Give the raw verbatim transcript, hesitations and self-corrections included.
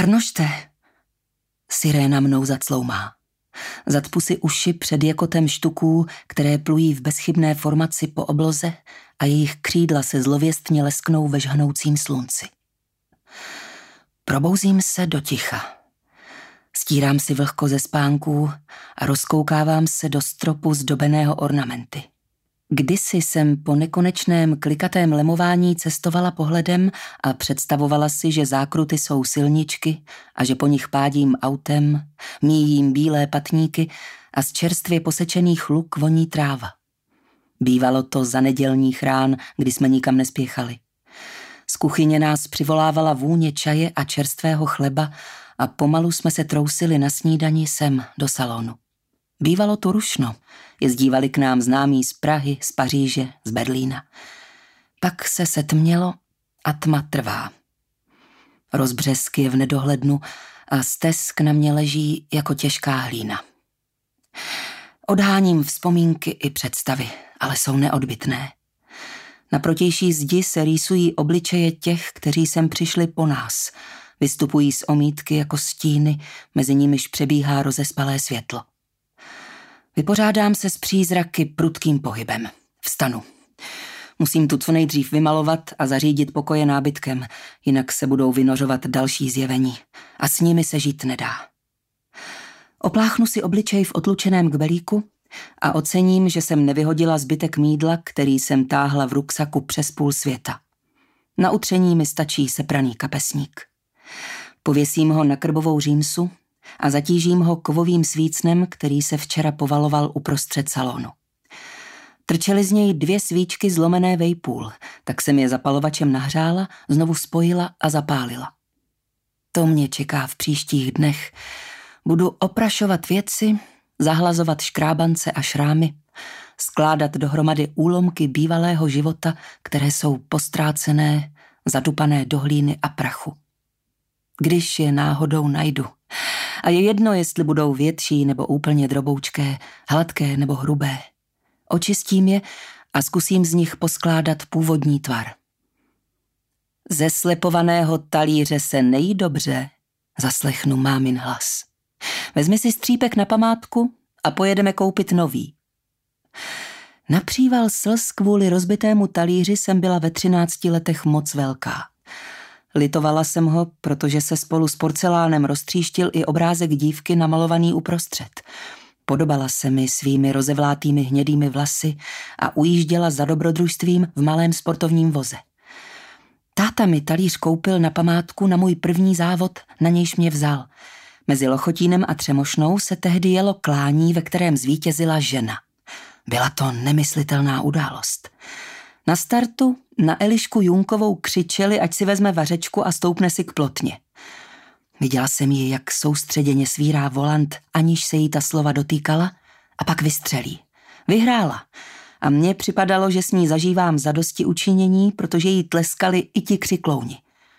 Arnošte! Siréna mnou zacloumá. Zatpu si uši před jakotem štuků, které plují v bezchybné formaci po obloze a jejich křídla se zlověstně lesknou ve žhanoucím slunci. Probouzím se do ticha. Stírám si vlhko ze spánků a rozkoukávám se do stropu zdobeného ornamenty. Kdysi jsem po nekonečném klikatém lemování cestovala pohledem a představovala si, že zákruty jsou silničky a že po nich pádím autem, míjím bílé patníky a z čerstvě posečených luk voní tráva. Bývalo to za nedělních rán, kdy jsme nikam nespěchali. Z kuchyně nás přivolávala vůně čaje a čerstvého chleba a pomalu jsme se trousili na snídani sem do salonu. Bývalo tu rušno, jezdívali k nám známí z Prahy, z Paříže, z Berlína. Pak se setmělo a tma trvá. Rozbřesk je v nedohlednu a stesk na mě leží jako těžká hlína. Odháním vzpomínky i představy, ale jsou neodbytné. Na protější zdi se rýsují obličeje těch, kteří sem přišli po nás. Vystupují z omítky jako stíny, mezi nimiž přebíhá rozespalé světlo. Vypořádám se s přízraky prudkým pohybem. Vstanu. Musím tu co nejdřív vymalovat a zařídit pokoje nábytkem, jinak se budou vynořovat další zjevení. A s nimi se žít nedá. Opláchnu si obličej v otlučeném kbelíku a ocením, že jsem nevyhodila zbytek mýdla, který jsem táhla v ruksaku přes půl světa. Na utření mi stačí sepraný kapesník. Pověsím ho na krbovou římsu a zatížím ho kovovým svícnem, který se včera povaloval uprostřed salonu. Trčely z něj dvě svíčky zlomené vejpůl, tak jsem je zapalovačem nahřála, znovu spojila a zapálila. To mě čeká v příštích dnech. Budu oprašovat věci, zahlazovat škrábance a šrámy, skládat dohromady úlomky bývalého života, které jsou postrácené, zadupané do hlíny a prachu. Když je náhodou najdu. A je jedno, jestli budou větší nebo úplně droboučké, hladké nebo hrubé. Očistím je a zkusím z nich poskládat původní tvar. Ze slepovaného talíře se nejí dobře, zaslechnu mámin hlas. Vezmi si střípek na památku a pojedeme koupit nový. Na příval slz kvůli rozbitému talíři jsem byla ve třinácti letech moc velká. Litovala jsem ho, protože se spolu s porcelánem roztříštil i obrázek dívky namalovaný uprostřed. Podobala se mi svými rozevlátými hnědými vlasy a ujížděla za dobrodružstvím v malém sportovním voze. Táta mi talíř koupil na památku na můj první závod, na nějž mě vzal. Mezi Lochotínem a Třemošnou se tehdy jelo klání, ve kterém zvítězila žena. Byla to nemyslitelná událost. Na startu na Elišku Junkovou křičeli, ať si vezme vařečku a stoupne si k plotně. Viděla jsem ji, jak soustředěně svírá volant, aniž se jí ta slova dotýkala, a pak vystřelí. Vyhrála. A mně připadalo, že s ní zažívám zadosti učinění, protože jí tleskali i ti křiklouni.